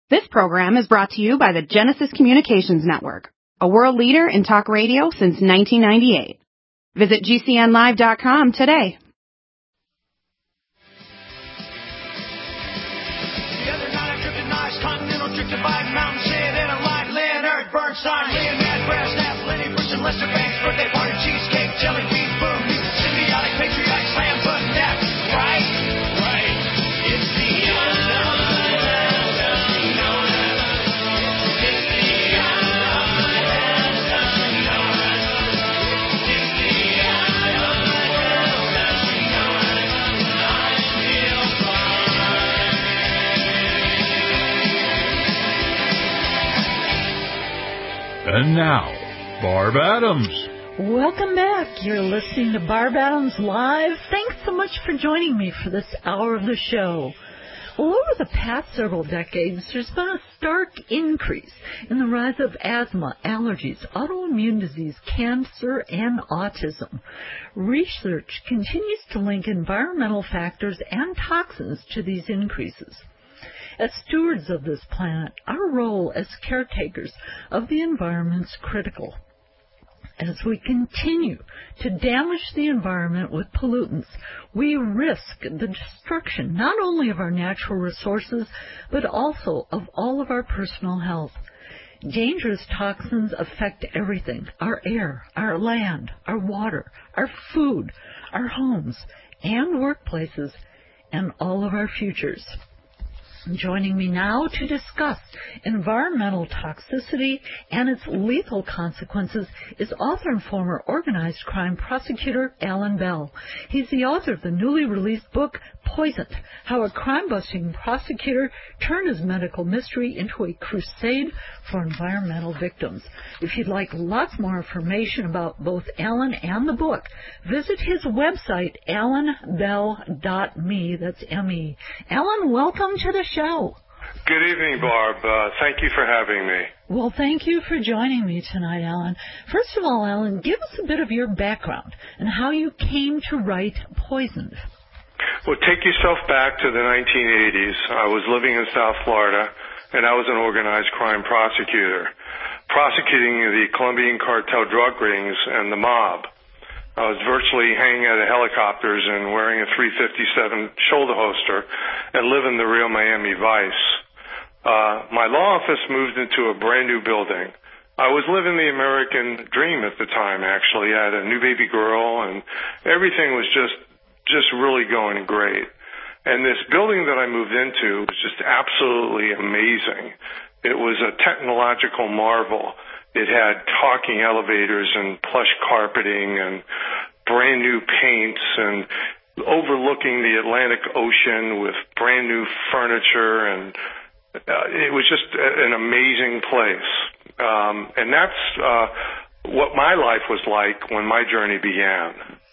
This program is brought to you by the Genesis Communications Network, a world leader in talk radio since 1998. Visit GCNlive.com today. The other night I tripped a nice continental trip to Bike Mountain, Shade, and a light Leonard Bernstein, Leonard Brassnapp, Lenny Bruce, and Lester Banks, birthday party, cheesecake, jelly bean, boom, symbiotic, patriotic, slam button, that, right? Right. It's the And now, Barb Adams. Welcome back. You're listening to Barb Adams Live. Thanks so much for joining me for this hour of the show. Well, over the past several decades, there's been a stark increase in the rise of asthma, allergies, autoimmune disease, cancer, and autism. Research continues to link environmental factors and toxins to these increases. As stewards of this planet, our role as caretakers of the environment is critical. As we continue to damage the environment with pollutants, we risk the destruction not only of our natural resources, but also of all of our personal health. Dangerous toxins affect everything: our air, our land, our water, our food, our homes and workplaces, and all of our futures. Joining me now to discuss environmental toxicity and its lethal consequences is author and former organized crime prosecutor Alan Bell. He's the author of the newly released book, Poisoned: How a Crime-Busting Prosecutor Turned His Medical Mystery into a Crusade for Environmental Victims. If you'd like lots more information about both Alan and the book, visit his website, alanbell.me. That's M-E. Alan, welcome to the show. Good evening, Barb. Thank you for having me. Well, thank you for joining me tonight, Alan. First of all, Alan, give us a bit of your background and how you came to write Poisoned. Well, take yourself back to the 1980s. I was living in South Florida, and I was an organized crime prosecutor, prosecuting the Colombian cartel drug rings and the mob. I was virtually hanging out of helicopters and wearing a .357 shoulder holster and living the real Miami vice. My law office moved into a brand new building. I was living the American dream at the time, actually. I had a new baby girl, and everything was just really going great. And this building that I moved into was just absolutely amazing. It was a technological marvel. It had talking elevators and plush carpeting and brand new paints and overlooking the Atlantic Ocean with brand new furniture, and it was just an amazing place. And that's what my life was like when my journey began.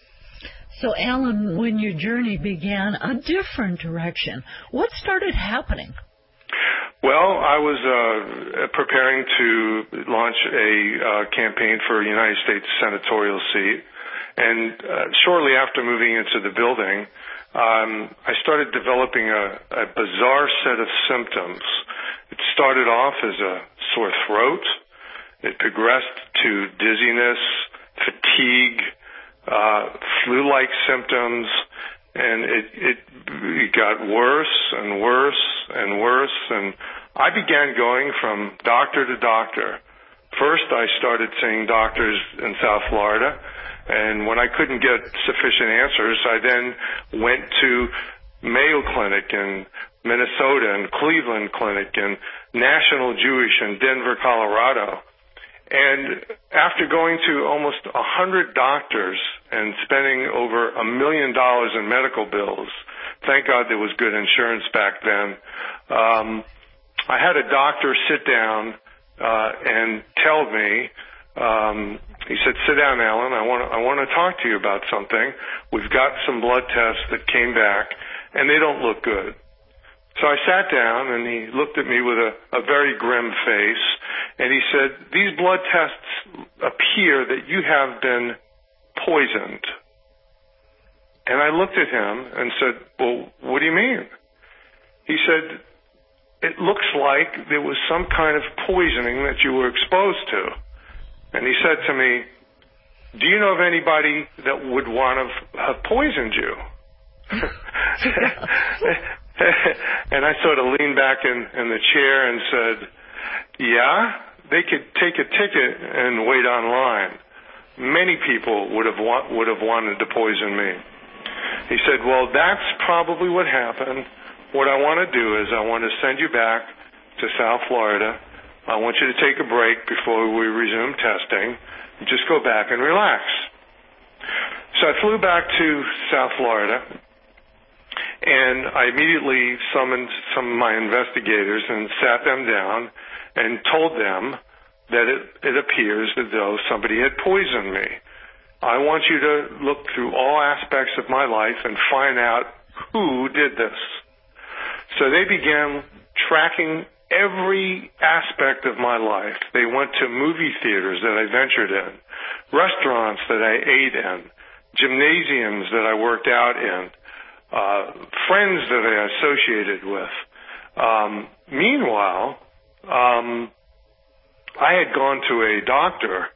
So, Alan, when your journey began a different direction, what started happening? Well, I was preparing to launch a campaign for a United States senatorial seat, and shortly after moving into the building, I started developing a bizarre set of symptoms. It started off as a sore throat. It progressed to dizziness, fatigue, flu-like symptoms, and it got worse and worse and worse, and I began going from doctor to doctor. First, I started seeing doctors in South Florida, and when I couldn't get sufficient answers, I then went to Mayo Clinic in Minnesota and Cleveland Clinic and National Jewish in Denver, Colorado. And after going to almost 100 doctors and spending over $1 million in medical bills, thank God there was good insurance back then, I had a doctor sit down and tell me, he said, "Sit down, Alan. I want to talk to you about something. We've got some blood tests that came back, and they don't look good." So I sat down, and he looked at me with a very grim face, and he said, "These blood tests appear that you have been poisoned." And I looked at him and said, "Well, what do you mean?" He said, it looks like there was some kind of poisoning that you were exposed to. And he said to me, do you know of anybody that would want to have poisoned you? And I sort of leaned back in the chair and said, yeah, they could take a ticket and wait online. Many people would have wanted to poison me. He said, well, that's probably what happened. What I want to do is I want to send you back to South Florida. I want you to take a break before we resume testing. Just go back and relax. So I flew back to South Florida, and I immediately summoned some of my investigators and sat them down and told them that it appears as though somebody had poisoned me. I want you to look through all aspects of my life and find out who did this. So they began tracking every aspect of my life. They went to movie theaters that I ventured in, restaurants that I ate in, gymnasiums that I worked out in, friends that I associated with. Meanwhile, I had gone to a doctor,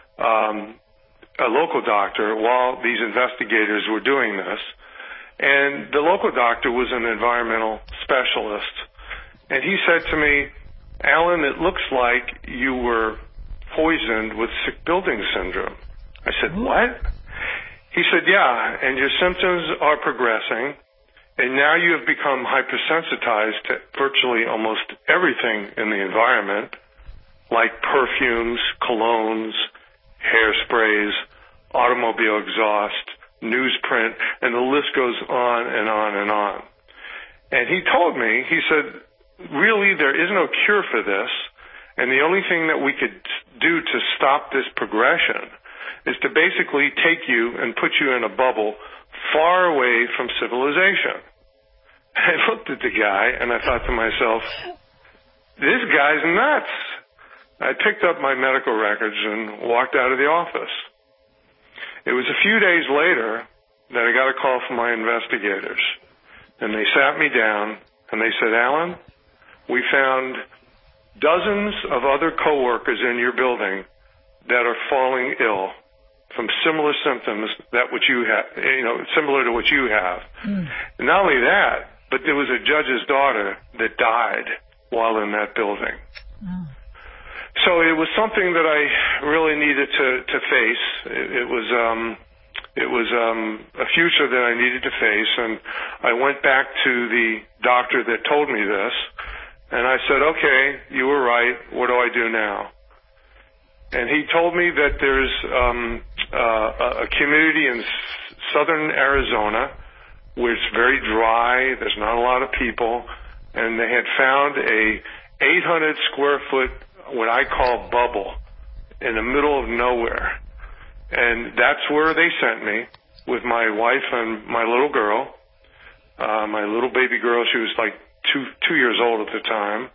a local doctor, while these investigators were doing this. And the local doctor was an environmental specialist. And he said to me, Alan, it looks like you were poisoned with sick building syndrome. I said, what? He said, yeah, and your symptoms are progressing, and now you have become hypersensitized to virtually almost everything in the environment, like perfumes, colognes, hairsprays, automobile exhaust, newsprint, and the list goes on and on and on. And he told me, he said, really, there is no cure for this, and the only thing that we could do to stop this progression is to basically take you and put you in a bubble far away from civilization. I looked at the guy, and I thought to myself, this guy's nuts. I picked up my medical records and walked out of the office. It was a few days later that I got a call from my investigators, and they sat me down, and they said, Alan, we found dozens of other coworkers in your building that are falling ill from similar symptoms that what you have, similar to what you have. And not only that, but there was a judge's daughter that died while in that building. So it was something that I really needed to face. It was a future that I needed to face, and I went back to the doctor that told me this, and I said, okay, you were right. What do I do now? And he told me that there's a community in southern Arizona where it's very dry, there's not a lot of people, and they had found a 800 square foot, what I call bubble, in the middle of nowhere. And that's where they sent me with my wife and my little girl, my little baby girl. She was like two years old at the time.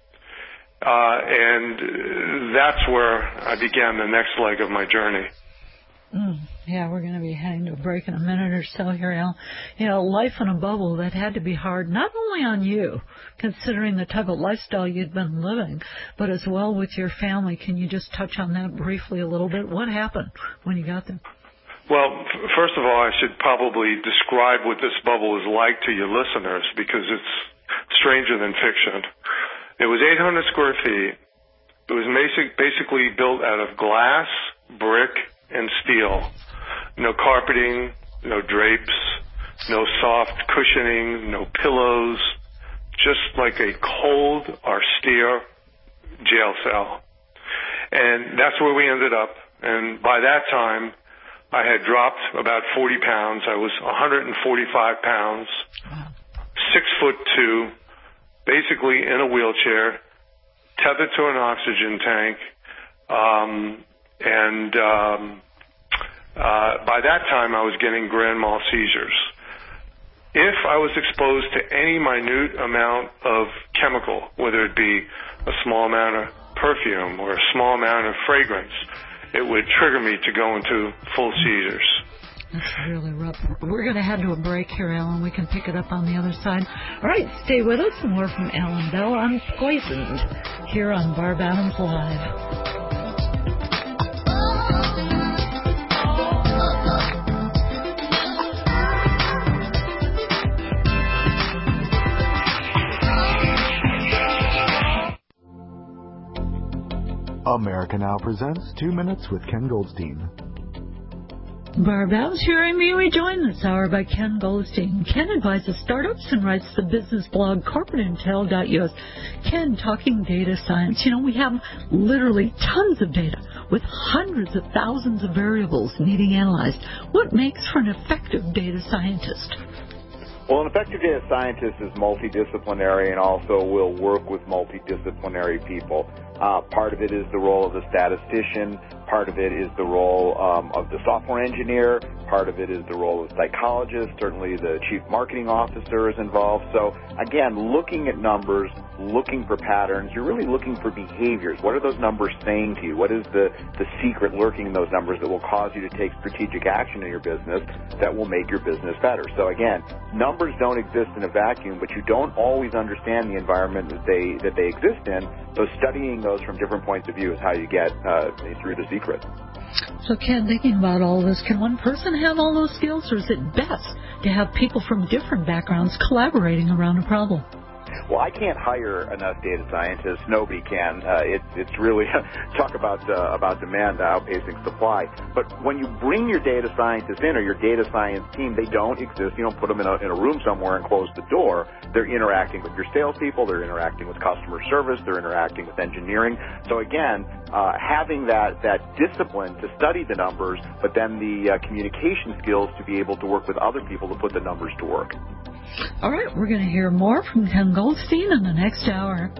And that's where I began the next leg of my journey. Yeah, we're going to be heading to a break in a minute or so here, Al. Life in a bubble, that had to be hard, not only on you, considering the type of lifestyle you'd been living, but as well with your family. Can you just touch on that briefly a little bit? What happened when you got there? Well, first of all, I should probably describe what this bubble is like to your listeners, because it's stranger than fiction. It was 800 square feet. It was basically built out of glass, brick, and steel. No carpeting, no drapes, no soft cushioning, no pillows, just like a cold, austere jail cell. And that's where we ended up. And by that time, I had dropped about 40 pounds. I was 145 pounds, 6'2", basically in a wheelchair, tethered to an oxygen tank, by that time I was getting grand mal seizures. If I was exposed to any minute amount of chemical, whether it be a small amount of perfume or a small amount of fragrance, it would trigger me to go into full seizures. That's really rough. We're going to head to a break here, Alan. We can pick it up on the other side. All right, stay with us. More from Alan Bell on Poisoned here on Barb Adams Live. America Now presents 2 Minutes with Ken Goldstein. Barb Adams here, and we joined this hour by Ken Goldstein. Ken advises startups and writes the business blog corporateintel.us. Ken, talking data science. You know, we have literally tons of data with hundreds of thousands of variables needing analyzed. What makes for an effective data scientist? Well, an effective data scientist is multidisciplinary and also will work with multidisciplinary people. Part of it is the role of the statistician. Part of it is the role of the software engineer. Part of it is the role of the psychologist. Certainly the chief marketing officer is involved. So, again, looking at numbers, looking for patterns, you're really looking for behaviors. What are those numbers saying to you? What is the secret lurking in those numbers that will cause you to take strategic action in your business that will make your business better? So, again, numbers don't exist in a vacuum, but you don't always understand the environment that they exist in. So studying those from different points of view is how you get through the secret. So, Ken, thinking about all this, can one person have all those skills, or is it best to have people from different backgrounds collaborating around a problem? Well, I can't hire enough data scientists. Nobody can. It's really talk about demand outpacing supply. But when you bring your data scientists in or your data science team, they don't exist. You don't put them in a room somewhere and close the door. They're interacting with your salespeople. They're interacting with customer service. They're interacting with engineering. So again, having that discipline to study the numbers, but then the communication skills to be able to work with other people to put the numbers to work. All right, we're going to hear more from Ken Goldstein in the next hour.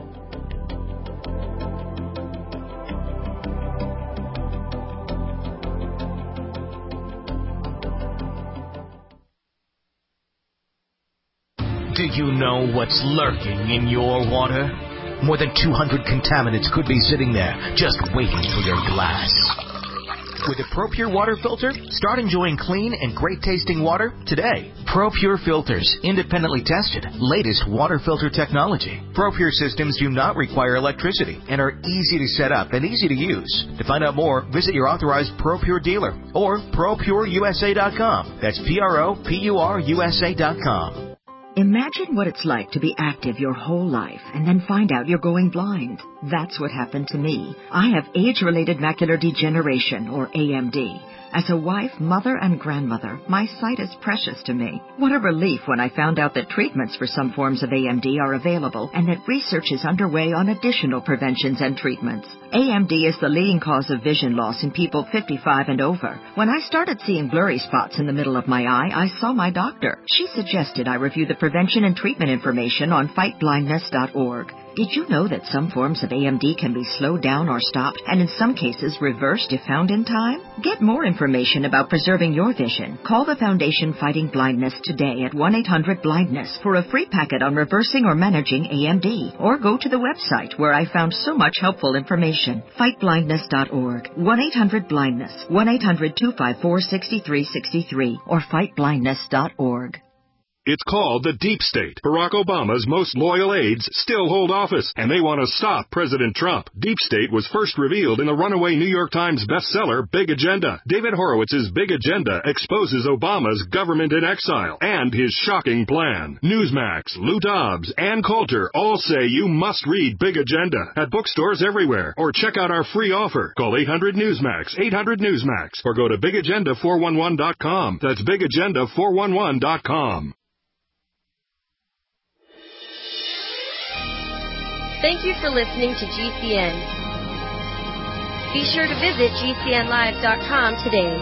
Do you know what's lurking in your water? More than 200 contaminants could be sitting there, just waiting for your glass. With a ProPure water filter, start enjoying clean and great-tasting water today. ProPure filters, independently tested, latest water filter technology. ProPure systems do not require electricity and are easy to set up and easy to use. To find out more, visit your authorized ProPure dealer or ProPureUSA.com. That's ProPureUSA.com. Imagine what it's like to be active your whole life and then find out you're going blind. That's what happened to me. I have age-related macular degeneration, or AMD. As a wife, mother, and grandmother, my sight is precious to me. What a relief when I found out that treatments for some forms of AMD are available and that research is underway on additional preventions and treatments. AMD is the leading cause of vision loss in people 55 and over. When I started seeing blurry spots in the middle of my eye, I saw my doctor. She suggested I review the prevention and treatment information on fightblindness.org. Did you know that some forms of AMD can be slowed down or stopped, and in some cases reversed if found in time? Get more information about preserving your vision. Call the Foundation Fighting Blindness today at 1-800-BLINDNESS for a free packet on reversing or managing AMD. Or go to the website where I found so much helpful information. Fightblindness.org. 1-800-BLINDNESS. 1-800-254-6363 or fightblindness.org. It's called the Deep State. Barack Obama's most loyal aides still hold office, and they want to stop President Trump. Deep State was first revealed in the runaway New York Times bestseller, Big Agenda. David Horowitz's Big Agenda exposes Obama's government in exile and his shocking plan. Newsmax, Lou Dobbs, Ann Coulter all say you must read Big Agenda at bookstores everywhere, or check out our free offer. Call 800-NEWSMAX, 800-NEWSMAX, or go to BigAgenda411.com. That's BigAgenda411.com. Thank you for listening to GCN. Be sure to visit GCNlive.com today.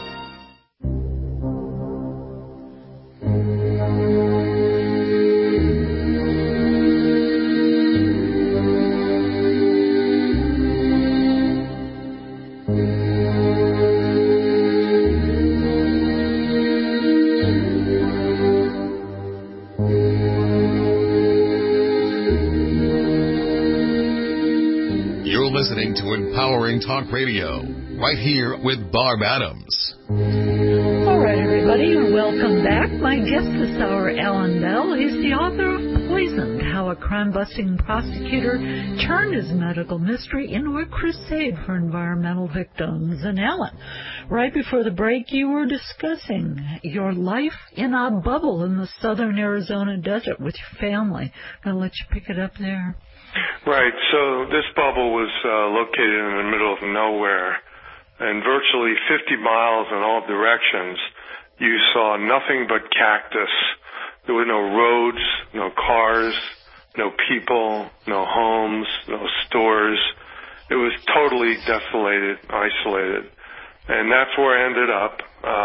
Listening to Empowering Talk Radio, right here with Barb Adams. All right, everybody, and welcome back. My guest this hour, Alan Bell. He's the author of Poisoned, How a Crime-Busting Prosecutor Turned His Medical Mystery into a Crusade for Environmental Victims. And Alan, right before the break, you were discussing your life in a bubble in the southern Arizona desert with your family. I'll let you pick it up there. Right. So this bubble was located in the middle of nowhere, and virtually 50 miles in all directions, you saw nothing but cactus. There were no roads, no cars, no people, no homes, no stores. It was totally desolated, isolated. And that's where I ended up,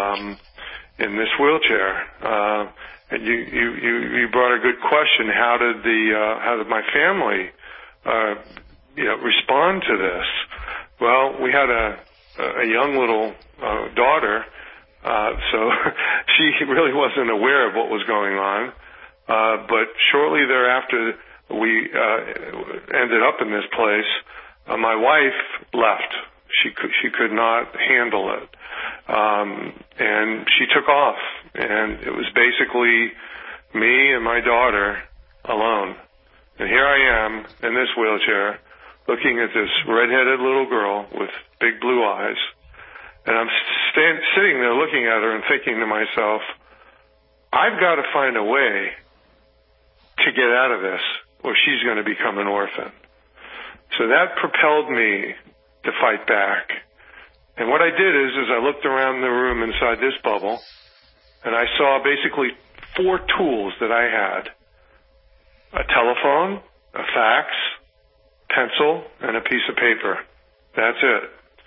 in this wheelchair. And you brought a good question. How did my family, respond to this? Well, we had a young little daughter, so she really wasn't aware of what was going on. But shortly thereafter, we ended up in this place. My wife left. She could not handle it, and she took off. And it was basically me and my daughter alone. And here I am in this wheelchair, looking at this redheaded little girl with big blue eyes. And I'm sitting there looking at her and thinking to myself, I've got to find a way to get out of this, or she's going to become an orphan. So that propelled me to fight back. And what I did is I looked around the room inside this bubble, and I saw basically 4 tools that I had: a telephone, a fax, pencil, and a piece of paper. That's it.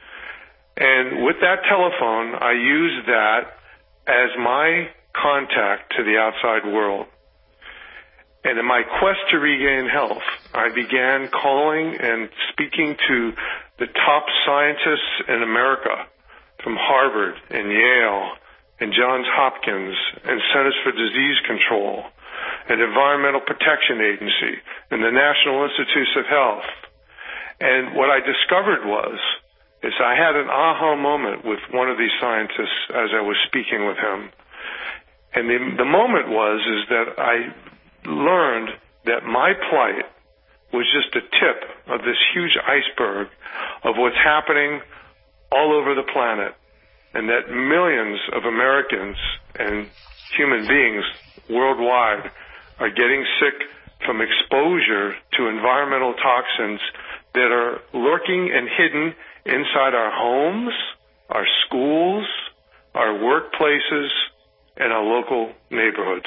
And with that telephone, I used that as my contact to the outside world. And in my quest to regain health, I began calling and speaking to the top scientists in America, from Harvard and Yale and Johns Hopkins and Centers for Disease Control and Environmental Protection Agency and the National Institutes of Health. And what I discovered is I had an aha moment with one of these scientists as I was speaking with him. And the moment is that I learned that my plight was just a tip of this huge iceberg of what's happening all over the planet, and that millions of Americans and human beings worldwide are getting sick from exposure to environmental toxins that are lurking and hidden inside our homes, our schools, our workplaces, and our local neighborhoods.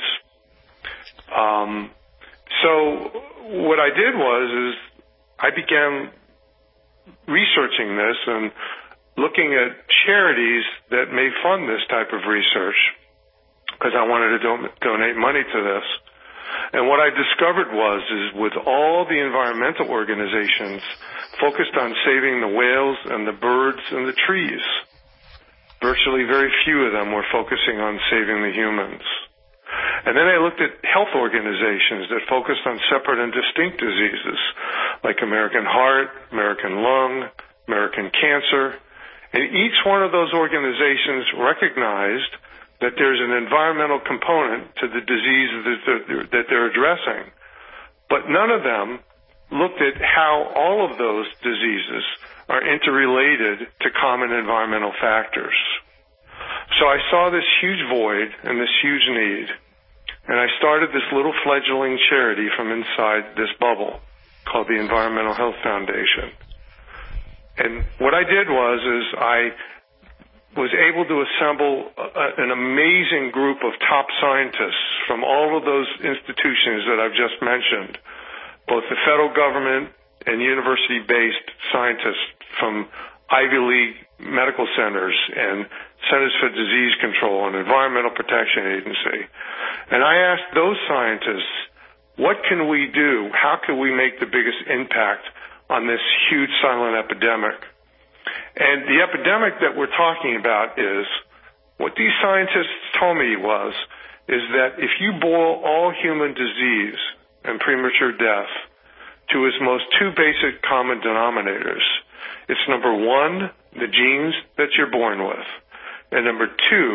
So what I did is I began researching this and looking at charities that may fund this type of research, because I wanted to donate money to this. And what I discovered is with all the environmental organizations focused on saving the whales and the birds and the trees, virtually very few of them were focusing on saving the humans. And then I looked at health organizations that focused on separate and distinct diseases, like American Heart, American Lung, American Cancer. And each one of those organizations recognized that there's an environmental component to the disease that they're addressing. But none of them looked at how all of those diseases are interrelated to common environmental factors. So I saw this huge void and this huge need, and I started this little fledgling charity from inside this bubble called the Environmental Health Foundation. And what I did is I was able to assemble an amazing group of top scientists from all of those institutions that I've just mentioned, both the federal government and university-based scientists from Ivy League medical centers and Centers for Disease Control and Environmental Protection Agency. And I asked those scientists, what can we do? How can we make the biggest impact on this huge silent epidemic? And the epidemic that we're talking about is, what these scientists told me is that if you boil all human disease and premature death to its most 2 basic common denominators, it's number 1, the genes that you're born with, and number 2,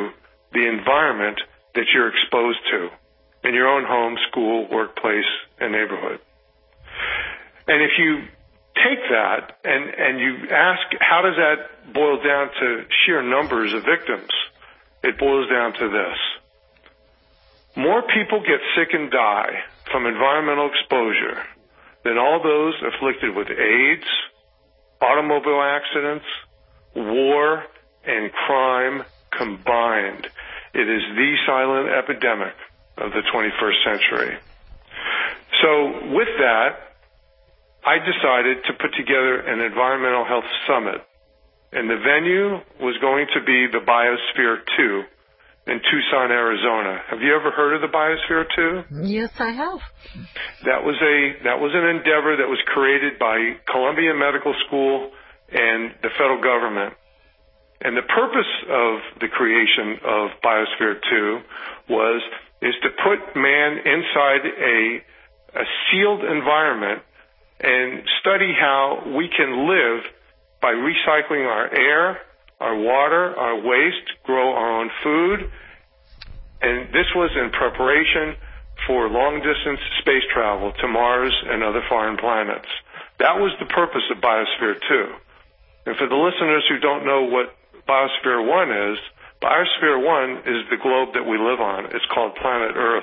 the environment that you're exposed to in your own home, school, workplace, and neighborhood. And if you take that and you ask, how does that boil down to sheer numbers of victims? It boils down to this. More people get sick and die from environmental exposure than all those afflicted with AIDS, automobile accidents, war, and crime combined. It is the silent epidemic of the 21st century. So with that, I decided to put together an environmental health summit, and the venue was going to be the Biosphere 2 in Tucson, Arizona. Have you ever heard of the Biosphere 2? Yes, I have. That was an endeavor that was created by Columbia Medical School and the federal government. And the purpose of the creation of Biosphere 2 is to put man inside a sealed environment and study how we can live by recycling our air, our water, our waste, grow our own food. And this was in preparation for long-distance space travel to Mars and other foreign planets. That was the purpose of Biosphere 2. And for the listeners who don't know what Biosphere 1 is, Biosphere 1 is the globe that we live on. It's called planet Earth.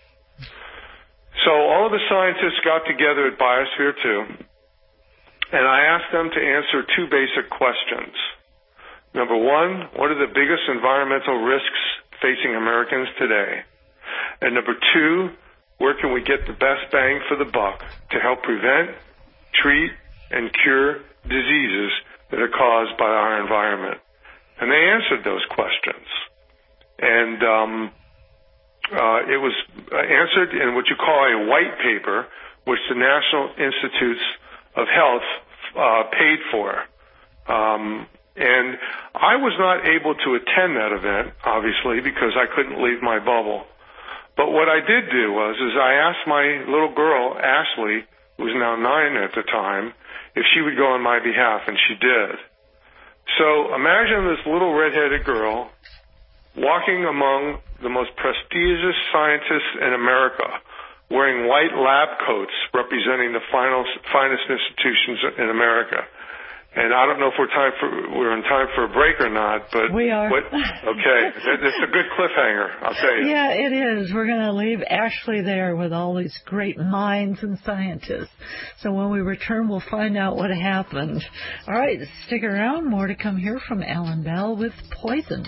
So all of the scientists got together at Biosphere 2, and I asked them to answer two basic questions. Number one, what are the biggest environmental risks facing Americans today? And number two, where can we get the best bang for the buck to help prevent, treat, and cure diseases that are caused by our environment? And they answered those questions. And it was answered in what you call a white paper, which the National Institutes of Health paid for. And I was not able to attend that event, obviously, because I couldn't leave my bubble. But what I did do was I asked my little girl, Ashley, who was now 9 at the time, if she would go on my behalf, and she did. So imagine this little redheaded girl walking among the most prestigious scientists in America, wearing white lab coats representing the finest institutions in America. And I don't know if we're in time for a break or not, but we are. Okay, it's a good cliffhanger, I'll tell you. Yeah, it is. We're going to leave Ashley there with all these great minds and scientists. So when we return, we'll find out what happened. All right, stick around. More to come here from Alan Bell with Poisoned.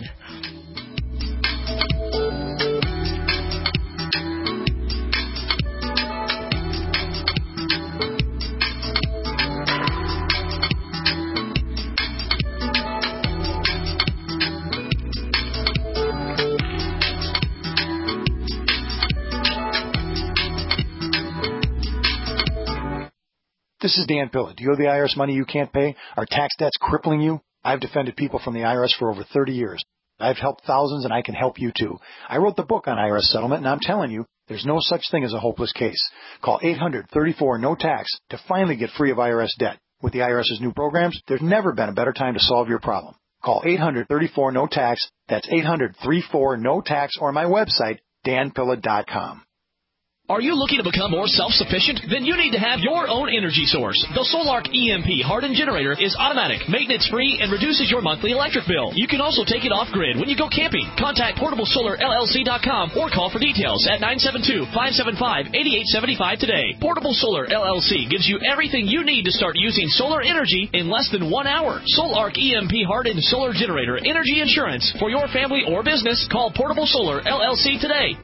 This is Dan Pilla. Do you owe the IRS money you can't pay? Are tax debts crippling you? I've defended people from the IRS for over 30 years. I've helped thousands, and I can help you, too. I wrote the book on IRS settlement, and I'm telling you, there's no such thing as a hopeless case. Call 800-34-NO-TAX to finally get free of IRS debt. With the IRS's new programs, there's never been a better time to solve your problem. Call 800-34-NO-TAX. That's 800-34-NO-TAX, or my website, danpilla.com. Are you looking to become more self-sufficient? Then you need to have your own energy source. The Solark EMP hardened generator is automatic, maintenance-free, and reduces your monthly electric bill. You can also take it off-grid when you go camping. Contact PortableSolarLLC.com or call for details at 972-575-8875 today. Portable Solar LLC gives you everything you need to start using solar energy in less than 1 hour. Solark EMP hardened solar generator energy insurance for your family or business. Call Portable Solar LLC today.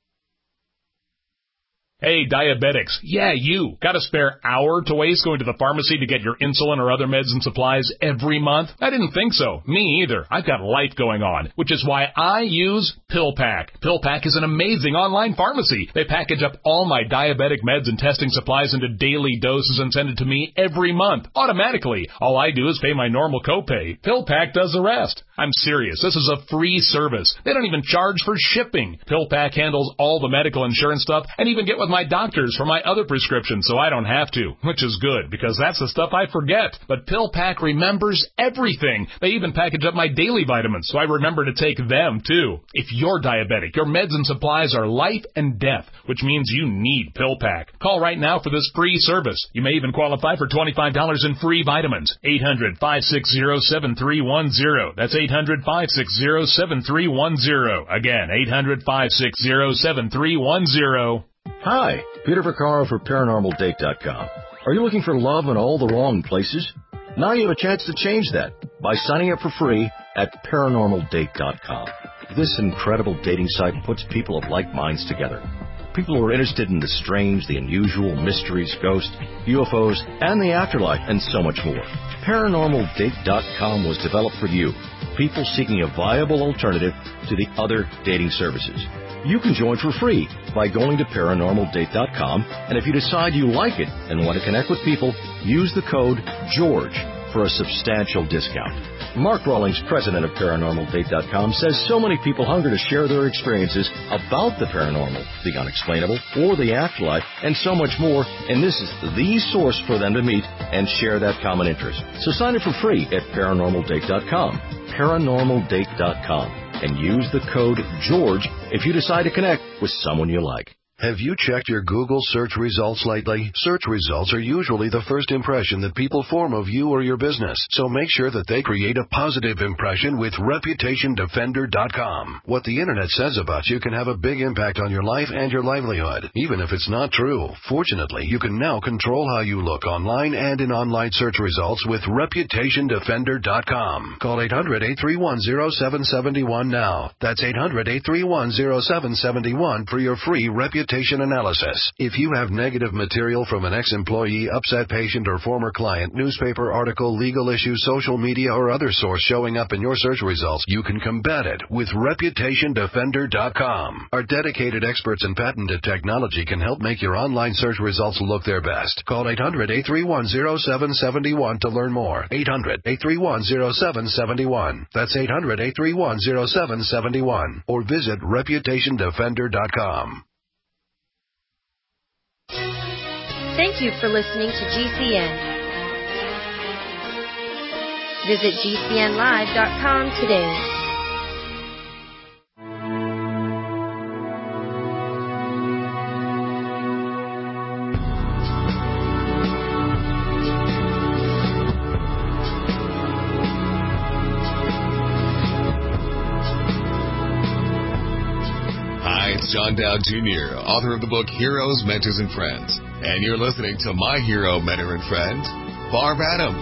Hey, diabetics. Yeah, you. Got a spare hour to waste going to the pharmacy to get your insulin or other meds and supplies every month? I didn't think so. Me either. I've got life going on, which is why I use PillPack. PillPack is an amazing online pharmacy. They package up all my diabetic meds and testing supplies into daily doses and send it to me every month, automatically. All I do is pay my normal copay. PillPack does the rest. I'm serious. This is a free service. They don't even charge for shipping. PillPack handles all the medical insurance stuff and even get with my doctors for my other prescriptions so I don't have to, which is good because that's the stuff I forget. But PillPack remembers everything. They even package up my daily vitamins so I remember to take them too. If you're diabetic, your meds and supplies are life and death, which means you need PillPack. Call right now for this free service. You may even qualify for $25 in free vitamins. 800-560-7310. That's 800-560-7310. Again, 800-560-7310. Hi, Peter Vaccaro for ParanormalDate.com. Are you looking for love in all the wrong places? Now you have a chance to change that by signing up for free at ParanormalDate.com. This incredible dating site puts people of like minds together. People who are interested in the strange, the unusual, mysteries, ghosts, UFOs, and the afterlife, and so much more. ParanormalDate.com was developed for you, people seeking a viable alternative to the other dating services. You can join for free by going to ParanormalDate.com, and if you decide you like it and want to connect with people, use the code GEORGE for a substantial discount. Mark Rawlings, president of ParanormalDate.com, says so many people hunger to share their experiences about the paranormal, the unexplainable, or the afterlife, and so much more, and this is the source for them to meet and share that common interest. So sign up for free at ParanormalDate.com, ParanormalDate.com, and use the code GEORGE if you decide to connect with someone you like. Have you checked your Google search results lately? Search results are usually the first impression that people form of you or your business, so make sure that they create a positive impression with ReputationDefender.com. What the internet says about you can have a big impact on your life and your livelihood, even if it's not true. Fortunately, you can now control how you look online and in online search results with ReputationDefender.com. Call 800-831-0771 now. That's 800-831-0771 for your free reputation analysis. If you have negative material from an ex-employee, upset patient, or former client, newspaper article, legal issue, social media, or other source showing up in your search results, you can combat it with ReputationDefender.com. Our dedicated experts and patented technology can help make your online search results look their best. Call 800-831-0771 to learn more. 800-831-0771. That's 800-831-0771. Or visit ReputationDefender.com. Thank you for listening to GCN. Visit GCNlive.com today. Hi, it's John Dowd Jr., author of the book Heroes, Mentors, and Friends. And you're listening to my hero, mentor, and friend, Barb Adams.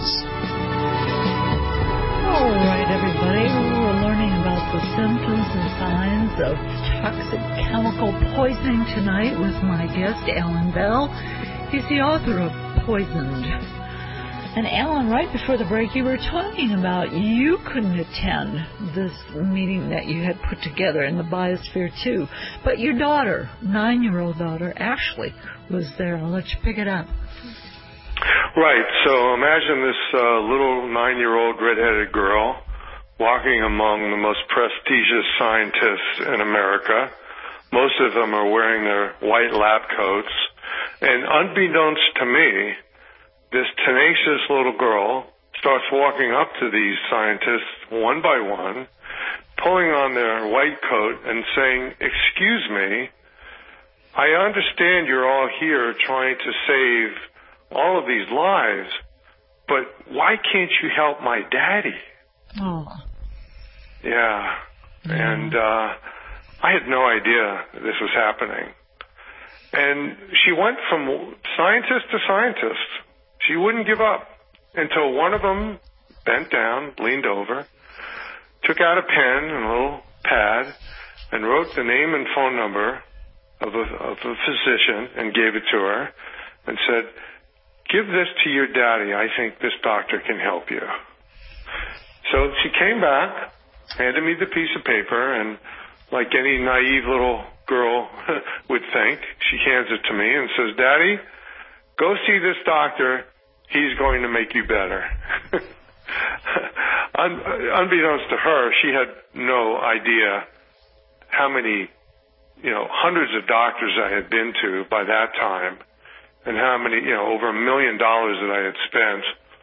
All right, everybody. We're learning about the symptoms and signs of toxic chemical poisoning tonight with my guest, Alan Bell. He's the author of Poisoned. And Alan, right before the break, you were talking about you couldn't attend this meeting that you had put together in the Biosphere 2, but your daughter, 9-year-old daughter, Ashley, was there. I'll let you pick it up. Right. So imagine this little 9-year-old redheaded girl walking among the most prestigious scientists in America. Most of them are wearing their white lab coats. And unbeknownst to me, this tenacious little girl starts walking up to these scientists one by one, pulling on their white coat and saying, "Excuse me, I understand you're all here trying to save all of these lives, but why can't you help my daddy?" Oh. Yeah. And I had no idea this was happening. And she went from scientist to scientist. She wouldn't give up until one of them bent down, leaned over, took out a pen and a little pad, and wrote the name and phone number of a physician and gave it to her and said, "Give this to your daddy. I think this doctor can help you." So she came back, handed me the piece of paper, and like any naive little girl would think, she hands it to me and says, "Daddy, go see this doctor. He's going to make you better." unbeknownst to her, she had no idea how many, hundreds of doctors I had been to by that time, and how many, over $1 million that I had spent.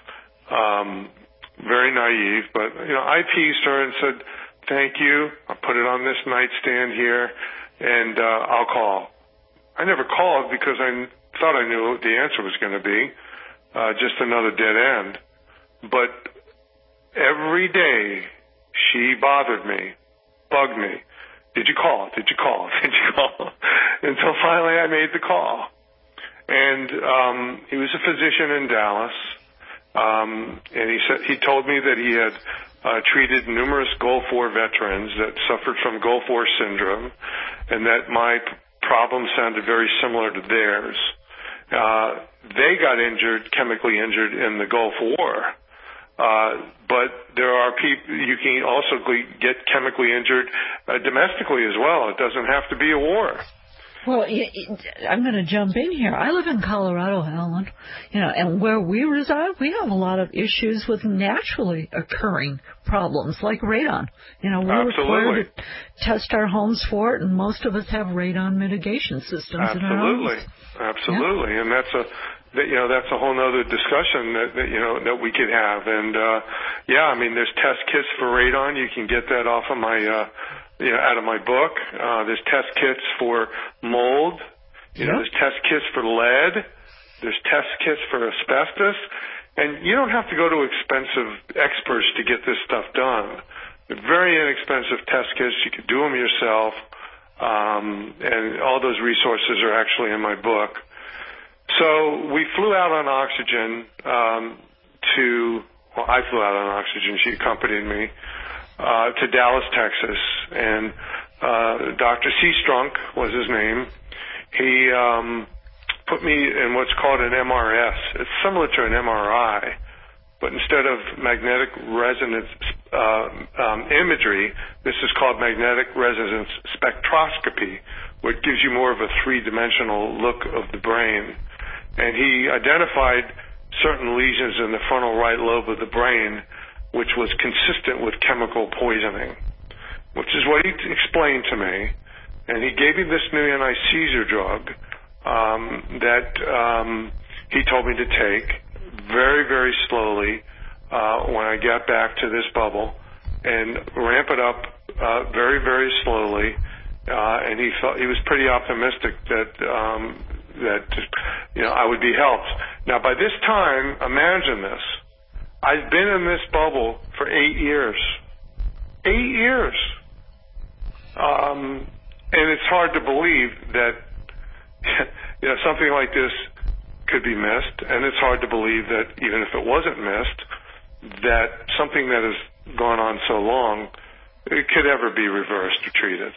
Very naive, but, I teased her and said, thank you. I'll put it on this nightstand here, and I'll call. I never called because I thought I knew what the answer was going to be, just another dead end. But every day she bothered me, bugged me. Did you call? Did you call? Did you call? Until finally I made the call. And he was a physician in Dallas, and he told me that he had treated numerous Gulf War veterans that suffered from Gulf War syndrome, and that my problem sounded very similar to theirs. They got chemically injured in the Gulf War. But there are people, you can also get chemically injured domestically as well. It doesn't have to be a war. Well, I'm going to jump in here. I live in Colorado, Alan, and where we reside, we have a lot of issues with naturally occurring problems like radon. We're required to test our homes for it, and most of us have radon mitigation systems in our homes. Absolutely, and that's a whole other discussion that we could have. And there's test kits for radon. You can get that off of my out of my book. There's test kits for mold. There's test kits for lead. There's test kits for asbestos. And you don't have to go to expensive experts to get this stuff done. They're very inexpensive test kits. You can do them yourself. And all those resources are actually in my book. So we flew out on oxygen I flew out on oxygen. She accompanied me to Dallas, Texas. And Dr. Seastrunk was his name. He put me in what's called an MRS. It's similar to an MRI, but instead of magnetic resonance imagery, this is called magnetic resonance spectroscopy, which gives you more of a three-dimensional look of the brain. And he identified certain lesions in the frontal right lobe of the brain, which was consistent with chemical poisoning, which is what he explained to me. And he gave me this new anti-seizure drug that he told me to take very, very slowly when I got back to this bubble, and ramp it up very, very slowly. And he was pretty optimistic that I would be helped. Now, by this time, imagine this. I've been in this bubble for 8 years. 8 years. And it's hard to believe that something like this could be missed, and it's hard to believe that even if it wasn't missed, that something that has gone on so long, it could ever be reversed or treated.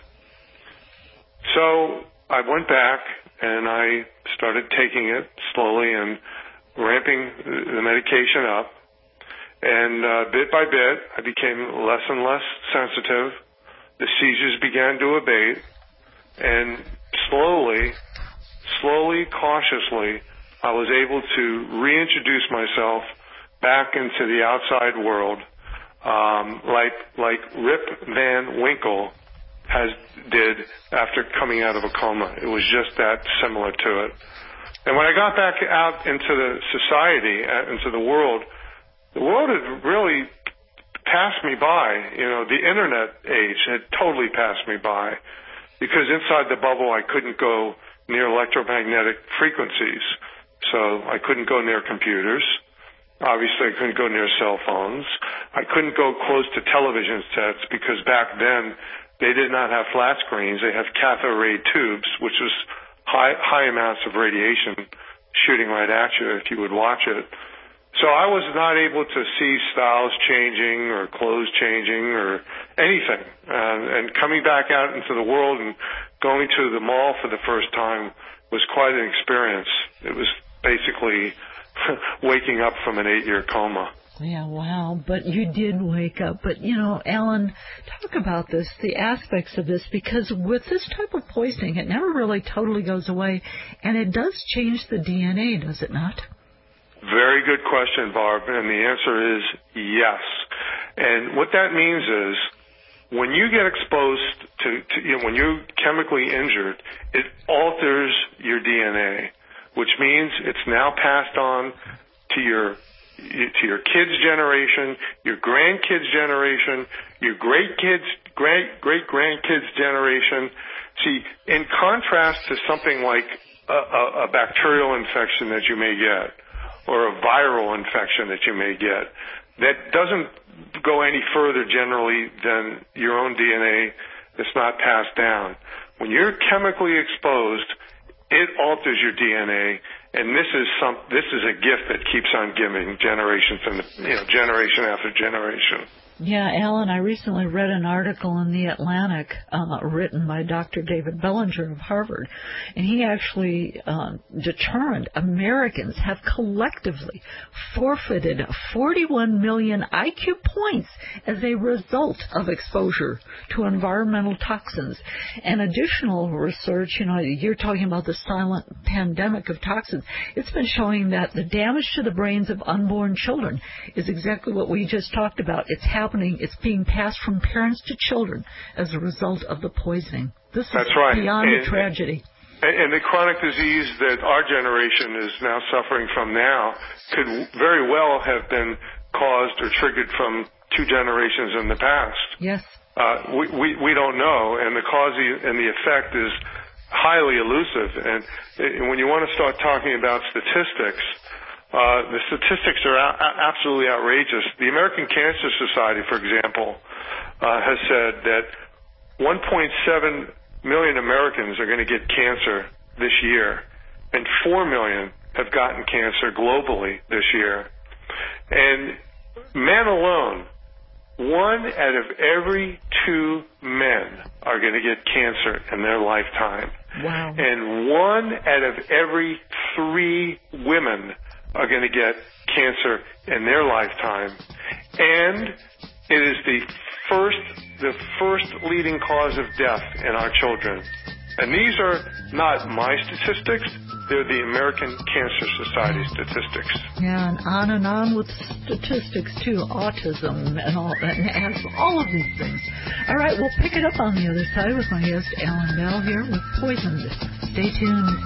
So I went back and I started taking it slowly and ramping the medication up. And bit by bit, I became less and less sensitive. The seizures began to abate. And slowly, cautiously, I was able to reintroduce myself back into the outside world, like Rip Van Winkle did after coming out of a coma. It was just that similar to it. And when I got back out into the society, into the world had really passed me by. The internet age had totally passed me by, because inside the bubble I couldn't go near electromagnetic frequencies. So I couldn't go near computers. Obviously, I couldn't go near cell phones. I couldn't go close to television sets, because back then they did not have flat screens. They have cathode ray tubes, which was high amounts of radiation shooting right at you if you would watch it. So I was not able to see styles changing or clothes changing or anything. And coming back out into the world and going to the mall for the first time was quite an experience. It was basically waking up from an 8-year coma. Yeah, wow. But you did wake up. But, Alan, talk about this, the aspects of this, because with this type of poisoning, it never really totally goes away, and it does change the DNA, does it not? Very good question, Barb, and the answer is yes. And what that means is when you get exposed to when you're chemically injured, it alters your DNA, which means it's now passed on to your kids' generation, your grandkids' generation, your great-grandkids' generation. See, in contrast to something like a bacterial infection that you may get or a viral infection that you may get, that doesn't go any further generally than your own DNA that's not passed down. When you're chemically exposed, it alters your DNA, and this is a gift that keeps on giving generation after generation. Yeah, Alan, I recently read an article in The Atlantic written by Dr. David Bellinger of Harvard, and he actually determined Americans have collectively forfeited 41 million IQ points as a result of exposure to environmental toxins. And additional research, you're talking about the silent pandemic of toxins. It's been showing that the damage to the brains of unborn children is exactly what we just talked about. It's happening. It's being passed from parents to children as a result of the poisoning. This is beyond a tragedy. And the chronic disease that our generation is now suffering from now could very well have been caused or triggered from 2 generations in the past. Yes. We don't know, and the cause and the effect is highly elusive. And when you want to start talking about statistics, the statistics are absolutely outrageous. The American Cancer Society, for example, has said that 1.7 million Americans are going to get cancer this year, and 4 million have gotten cancer globally this year. And men alone, 1 out of every 2 men are going to get cancer in their lifetime. Wow. And 1 out of every 3 women are going to get cancer in their lifetime. And it is the first leading cause of death in our children. And these are not my statistics, they're the American Cancer Society statistics. Yeah, and on with statistics too, autism and all of these things. All right, we'll pick it up on the other side with my guest Alan Bell here with Poisoned. Stay tuned.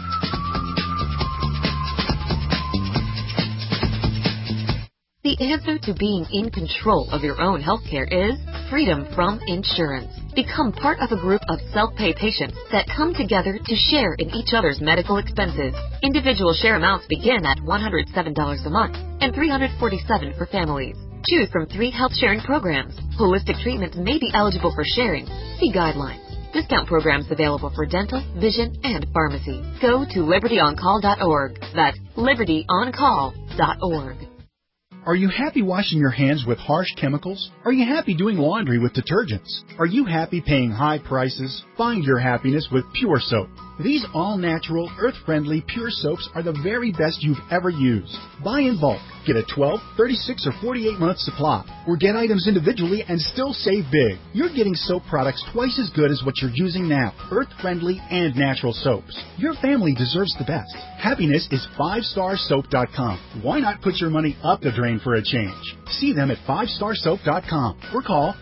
The answer to being in control of your own healthcare is freedom from insurance. Become part of a group of self-pay patients that come together to share in each other's medical expenses. Individual share amounts begin at $107 a month and $347 for families. Choose from 3 health sharing programs. Holistic treatments may be eligible for sharing. See guidelines. Discount programs available for dental, vision, and pharmacy. Go to libertyoncall.org. That's libertyoncall.org. Are you happy washing your hands with harsh chemicals? Are you happy doing laundry with detergents? Are you happy paying high prices? Find your happiness with Pure Soap. These all-natural, earth-friendly Pure Soaps are the very best you've ever used. Buy in bulk. Get a 12, 36, or 48-month supply. Or get items individually and still save big. You're getting soap products twice as good as what you're using now. Earth-friendly and natural soaps. Your family deserves the best. Happiness is 5starsoap.com. Why not put your money up the drain for a change? See them at 5starsoap.com or call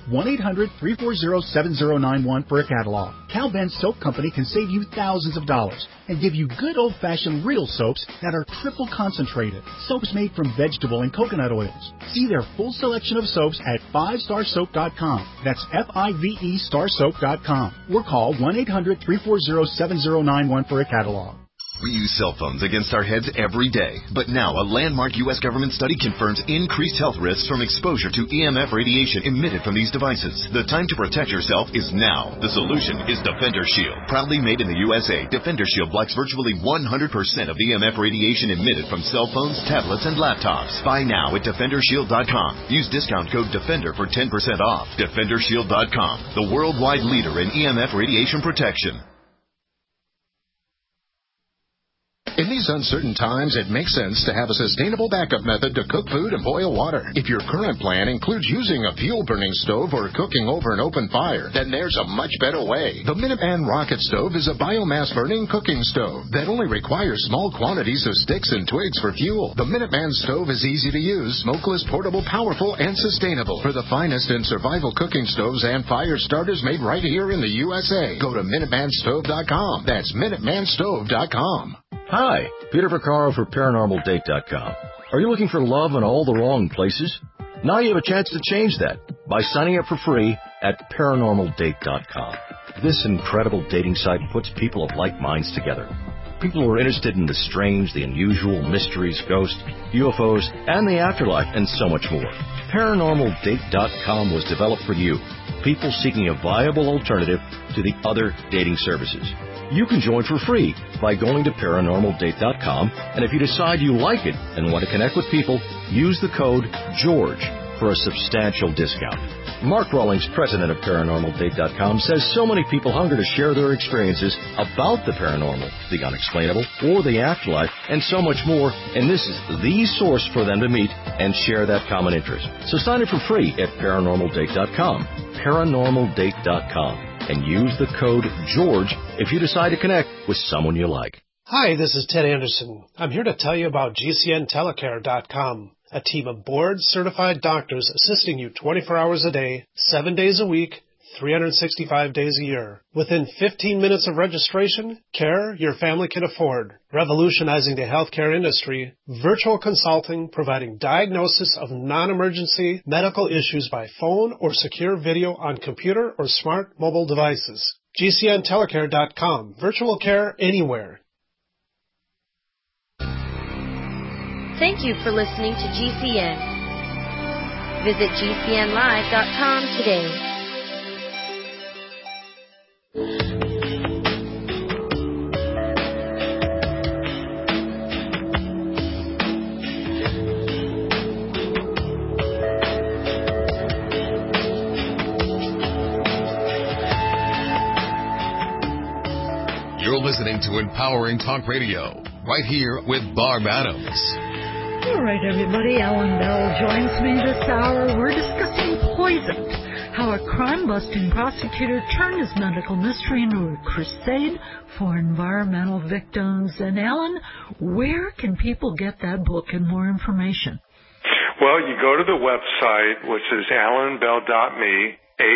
1-800-340-7091 for a catalog. Cal Ben Soap Company can save you thousands of dollars and give you good old-fashioned real soaps that are triple concentrated. Soaps made from vegetable and coconut oils. See their full selection of soaps at 5starsoap.com. That's F-I-V-E starsoap.com. Or call 1-800-340-7091 for a catalog. We use cell phones against our heads every day, but now a landmark U.S. government study confirms increased health risks from exposure to EMF radiation emitted from these devices. The time to protect yourself is now. The solution is Defender Shield. Proudly made in the USA, Defender Shield blocks virtually 100% of the EMF radiation emitted from cell phones, tablets, and laptops. Buy now at DefenderShield.com. Use discount code DEFENDER for 10% off. DefenderShield.com, the worldwide leader in EMF radiation protection. In these uncertain times, it makes sense to have a sustainable backup method to cook food and boil water. If your current plan includes using a fuel-burning stove or cooking over an open fire, then there's a much better way. The Minuteman Rocket Stove is a biomass-burning cooking stove that only requires small quantities of sticks and twigs for fuel. The Minuteman stove is easy to use, smokeless, portable, powerful, and sustainable. For the finest in survival cooking stoves and fire starters made right here in the USA, go to MinutemanStove.com. That's MinutemanStove.com. Hi, Peter Vaccaro for ParanormalDate.com. Are you looking for love in all the wrong places? Now you have a chance to change that by signing up for free at ParanormalDate.com. This incredible dating site puts people of like minds together. People who are interested in the strange, the unusual, mysteries, ghosts, UFOs, and the afterlife, and so much more. ParanormalDate.com was developed for you, people seeking a viable alternative to the other dating services. You can join for free by going to ParanormalDate.com, and if you decide you like it and want to connect with people, use the code GEORGE for a substantial discount. Mark Rawlings, president of ParanormalDate.com, says so many people hunger to share their experiences about the paranormal, the unexplainable, or the afterlife, and so much more, and this is the source for them to meet and share that common interest. So sign up for free at ParanormalDate.com, ParanormalDate.com. and use the code GEORGE if you decide to connect with someone you like. Hi, this is Ted Anderson. I'm here to tell you about GCNtelecare.com, a team of board-certified doctors assisting you 24 hours a day, 7 days a week, 365 days a year. Within 15 minutes of registration, care your family can afford. Revolutionizing the healthcare industry, virtual consulting providing diagnosis of non-emergency medical issues by phone or secure video on computer or smart mobile devices. GCNtelecare.com. Virtual care anywhere. Thank you for listening to GCN. Visit GCNlive.com today. You're listening to Empowering Talk Radio, right here with Barb Adams. All right, everybody. Ellen Bell joins me this hour. We're discussing poison, how a crime-busting prosecutor turned his medical mystery into a crusade for environmental victims. And, Alan, where can people get that book and more information? Well, you go to the website, which is alanbell.me,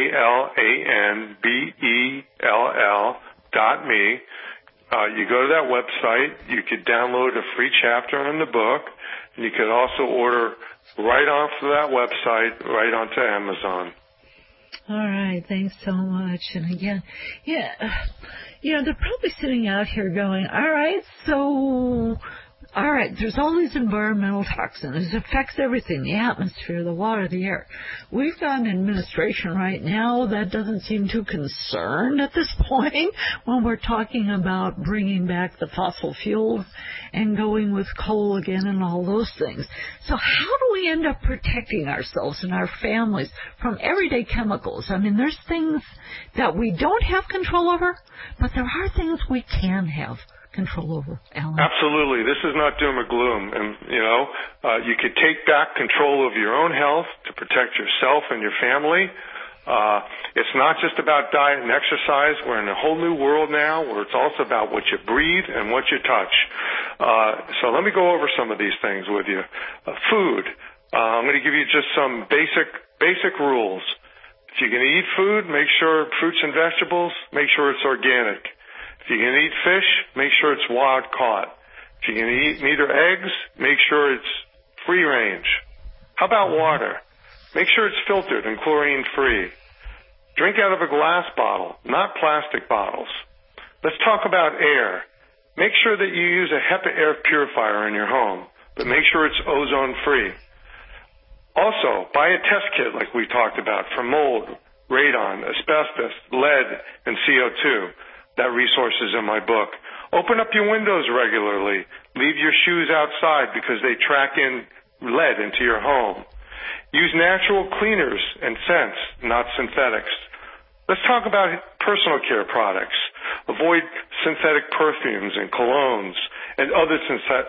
ALANBELL.me. You go to that website. You could download a free chapter in the book. You could also order right off of that website, right onto Amazon. All right, thanks so much. And again, they're probably sitting out here going, all right, there's all these environmental toxins. It affects everything, the atmosphere, the water, the air. We've got an administration right now that doesn't seem too concerned at this point when we're talking about bringing back the fossil fuels and going with coal again and all those things. So how do we end up protecting ourselves and our families from everyday chemicals? I mean, there's things that we don't have control over, but there are things we can have control over, Alan. Absolutely. This is not doom or gloom. And, you could take back control of your own health to protect yourself and your family. It's not just about diet and exercise. We're in a whole new world now where it's also about what you breathe and what you touch. So let me go over some of these things with you. Food. I'm going to give you just some basic rules. If you're going to eat food, make sure fruits and vegetables, make sure it's organic. If you're going to eat fish, make sure it's wild caught. If you're going to eat meat or eggs, make sure it's free range. How about water? Make sure it's filtered and chlorine free. Drink out of a glass bottle, not plastic bottles. Let's talk about air. Make sure that you use a HEPA air purifier in your home, but make sure it's ozone free. Also, buy a test kit like we talked about for mold, radon, asbestos, lead, and CO2. That resource is in my book. Open up your windows regularly. Leave your shoes outside because they track in lead into your home. Use natural cleaners and scents, not synthetics. Let's talk about personal care products. Avoid synthetic perfumes and colognes and other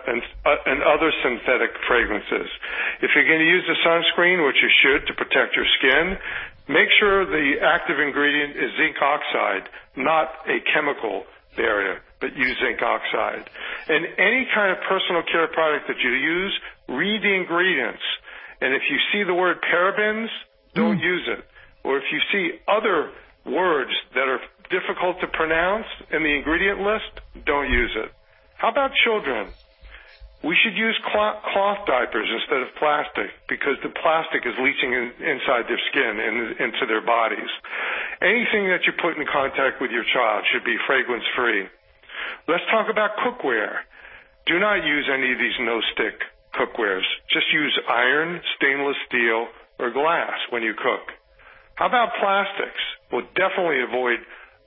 synthetic fragrances. If you're going to use a sunscreen, which you should to protect your skin, make sure the active ingredient is zinc oxide, not a chemical barrier, but use zinc oxide. And any kind of personal care product that you use, read the ingredients. And if you see the word parabens, don't use it. Or if you see other words that are difficult to pronounce in the ingredient list, don't use it. How about children? We should use cloth diapers instead of plastic because the plastic is leaching inside their skin and into their bodies. Anything that you put in contact with your child should be fragrance-free. Let's talk about cookware. Do not use any of these no-stick cookwares. Just use iron, stainless steel, or glass when you cook. How about plastics? Well, definitely avoid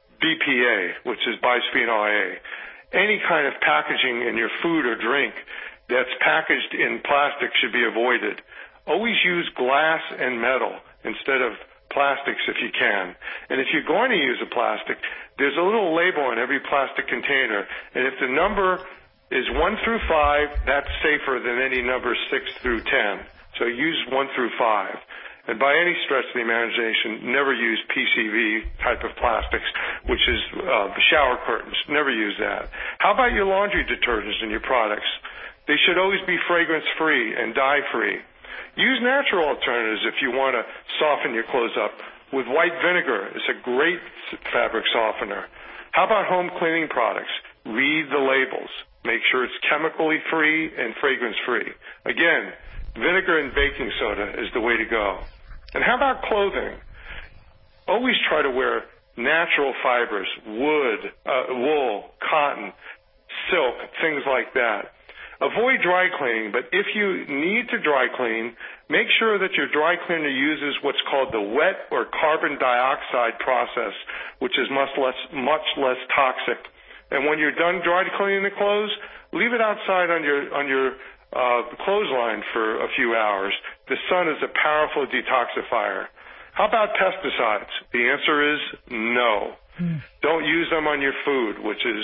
BPA, which is bisphenol A. Any kind of packaging in your food or drink that's packaged in plastic should be avoided. Always use glass and metal instead of plastics if you can. And if you're going to use a plastic, there's a little label on every plastic container. And if the number is 1 through 5, that's safer than any number 6 through 10. So use 1 through 5. And by any stretch of the imagination, never use PCV type of plastics, which is shower curtains. Never use that. How about your laundry detergents and your products? They should always be fragrance-free and dye-free. Use natural alternatives if you want to soften your clothes up. With white vinegar, it's a great fabric softener. How about home cleaning products? Read the labels. Make sure it's chemically free and fragrance-free. Again, vinegar and baking soda is the way to go. And how about clothing? Always try to wear natural fibers, wood, wool, cotton, silk, things like that. Avoid dry cleaning, but if you need to dry clean, make sure that your dry cleaner uses what's called the wet or carbon dioxide process, which is much less toxic. And when you're done dry cleaning the clothes, leave it outside on your clothesline for a few hours. The sun is a powerful detoxifier. How about pesticides? The answer is no. Don't use them on your food, which is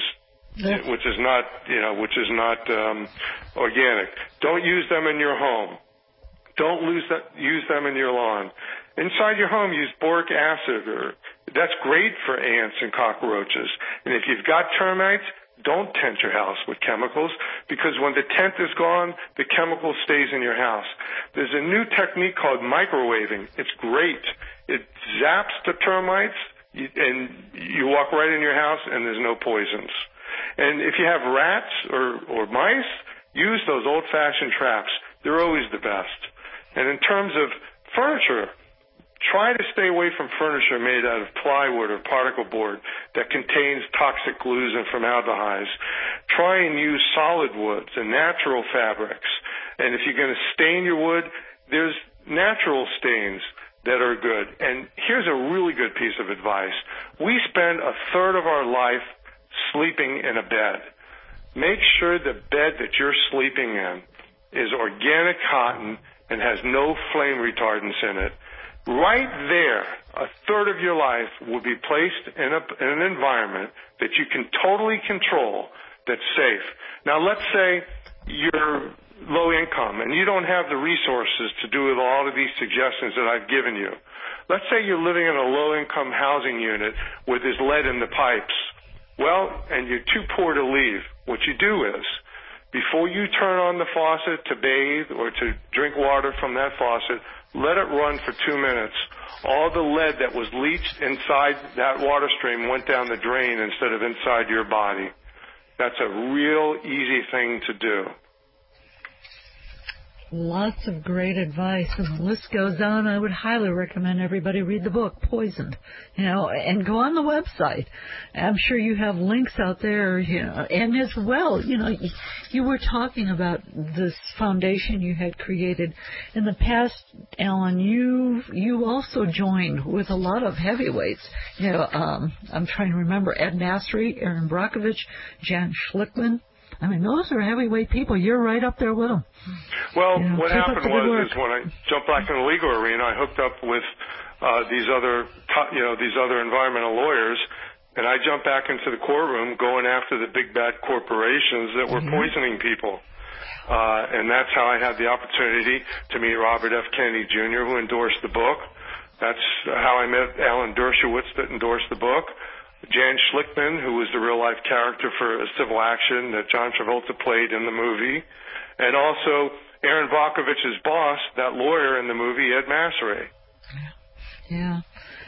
not organic. Don't use them in your home. Don't use them in your lawn. Inside your home, use boric acid. That's great for ants and cockroaches. And if you've got termites, don't tent your house with chemicals, because when the tent is gone, the chemical stays in your house. There's a new technique called microwaving. It's great. It zaps the termites, and you walk right in your house, and there's no poisons. And if you have rats or mice, use those old-fashioned traps. They're always the best. And in terms of furniture, try to stay away from furniture made out of plywood or particle board that contains toxic glues and formaldehydes. Try and use solid woods and natural fabrics. And if you're going to stain your wood, there's natural stains that are good. And here's a really good piece of advice. We spend a third of our life sleeping in a bed. Make sure the bed that you're sleeping in is organic cotton and has no flame retardants in it. Right there, a third of your life will be placed in an environment that you can totally control that's safe. Now, let's say you're low income and you don't have the resources to do all of these suggestions that I've given you. Let's say you're living in a low-income housing unit where there's lead in the pipes. Well, and you're too poor to leave. What you do is, before you turn on the faucet to bathe or to drink water from that faucet, let it run for 2 minutes. All the lead that was leached inside that water stream went down the drain instead of inside your body. That's a real easy thing to do. Lots of great advice, and the list goes on. I would highly recommend everybody read the book, Poisoned, and go on the website. I'm sure you have links out there, and as well, you were talking about this foundation you had created. In the past, Alan, you also joined with a lot of heavyweights. I'm trying to remember Ed Nasri, Aaron Brockovich, Jan Schlickman. I mean, those are heavyweight people. You're right up there with them. Well, what happened was when I jumped back in the legal arena, I hooked up with these other environmental lawyers, And I jumped back into the courtroom going after the big bad corporations that were poisoning people. And that's how I had the opportunity to meet Robert F. Kennedy Jr., who endorsed the book. That's how I met Alan Dershowitz, that endorsed the book. Jan Schlickman, who was the real-life character for Civil Action that John Travolta played in the movie. And also Aaron Brockovich's boss, that lawyer in the movie, Ed Masseray. Yeah.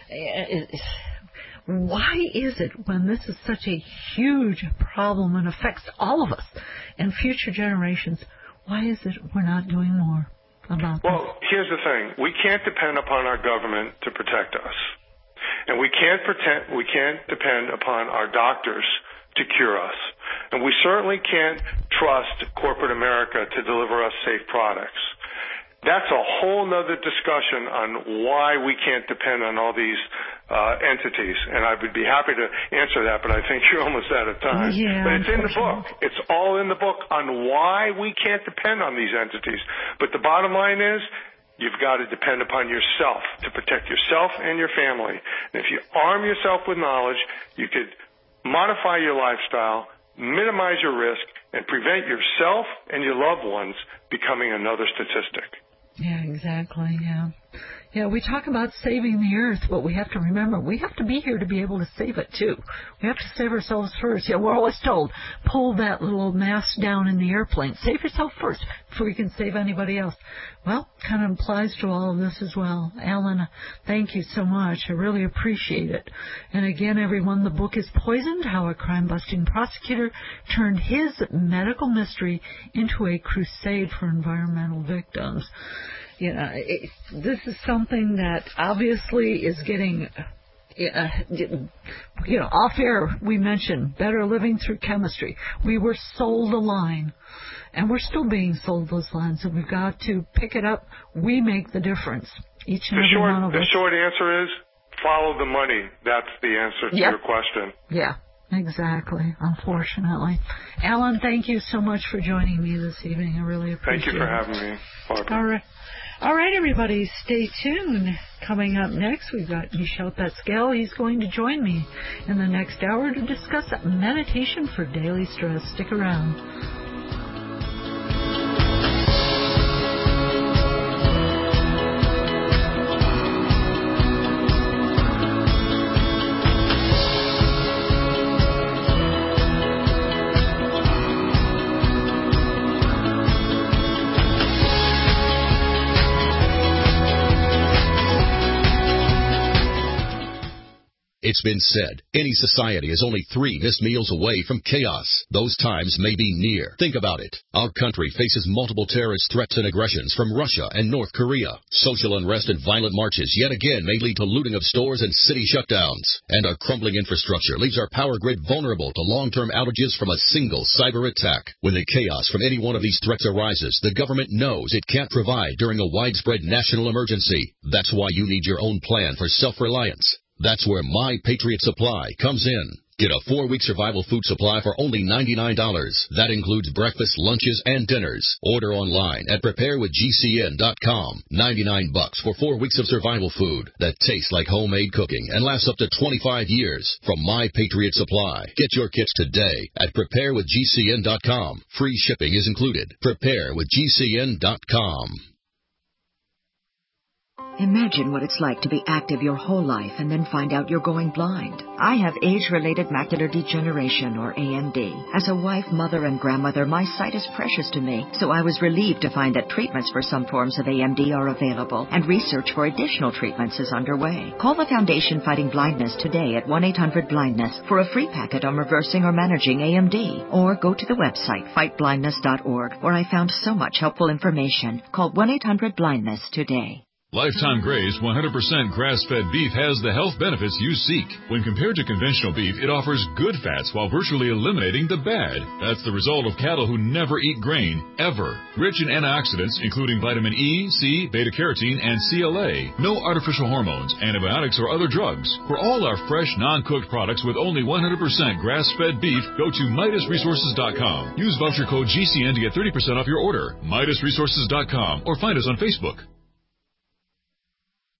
Why is it, when this is such a huge problem and affects all of us and future generations, why is it we're not doing more about this? Well, here's the thing. We can't depend upon our government to protect us. And we can't depend upon our doctors to cure us. And we certainly can't trust corporate America to deliver us safe products. That's a whole nother discussion on why we can't depend on all these entities. And I would be happy to answer that, but I think you're almost out of time. Yeah, but it's in the book. It's all in the book on why we can't depend on these entities. But the bottom line is, you've got to depend upon yourself to protect yourself and your family. And if you arm yourself with knowledge, you could modify your lifestyle, minimize your risk, and prevent yourself and your loved ones becoming another statistic. Yeah, exactly, yeah. Yeah, we talk about saving the earth, but we have to remember, we have to be here to be able to save it, too. We have to save ourselves first. Yeah, we're always told, pull that little mast down in the airplane. Save yourself first before you can save anybody else. Well, kind of applies to all of this as well. Alan, thank you so much. I really appreciate it. And again, everyone, the book is Poisoned, How a Crime-Busting Prosecutor Turned His Medical Mystery into a Crusade for Environmental Victims. You know, this is something that obviously is getting, off air we mentioned better living through chemistry. We were sold a line, and we're still being sold those lines, and we've got to pick it up. We make the difference. Each and every one of us. The short answer is follow the money. That's the answer to your question. Yeah. Exactly, unfortunately. Alan, thank you so much for joining me this evening. I really appreciate it. Thank you for having me, Barbara. All right, everybody, stay tuned. Coming up next, we've got Michel Pascal. He's going to join me in the next hour to discuss meditation for daily stress. Stick around. It's been said, any society is only 3 missed meals away from chaos. Those times may be near. Think about it. Our country faces multiple terrorist threats and aggressions from Russia and North Korea. Social unrest and violent marches yet again may lead to looting of stores and city shutdowns. And our crumbling infrastructure leaves our power grid vulnerable to long-term outages from a single cyber attack. When the chaos from any one of these threats arises, the government knows it can't provide during a widespread national emergency. That's why you need your own plan for self-reliance. That's where My Patriot Supply comes in. Get a 4-week survival food supply for only $99. That includes breakfast, lunches, and dinners. Order online at preparewithgcn.com. $99 for 4 weeks of survival food that tastes like homemade cooking and lasts up to 25 years from My Patriot Supply. Get your kits today at preparewithgcn.com. Free shipping is included. Preparewithgcn.com. Imagine what it's like to be active your whole life and then find out you're going blind. I have age-related macular degeneration, or AMD. As a wife, mother, and grandmother, my sight is precious to me, so I was relieved to find that treatments for some forms of AMD are available, and research for additional treatments is underway. Call the Foundation Fighting Blindness today at 1-800-BLINDNESS for a free packet on reversing or managing AMD, or go to the website fightblindness.org, where I found so much helpful information. Call 1-800-BLINDNESS today. Lifetime Gray's 100% grass-fed beef has the health benefits you seek. When compared to conventional beef, it offers good fats while virtually eliminating the bad. That's the result of cattle who never eat grain, ever. Rich in antioxidants, including vitamin E, C, beta-carotene, and CLA. No artificial hormones, antibiotics, or other drugs. For all our fresh, non-cooked products with only 100% grass-fed beef, go to MidasResources.com. Use voucher code GCN to get 30% off your order. MidasResources.com, or find us on Facebook.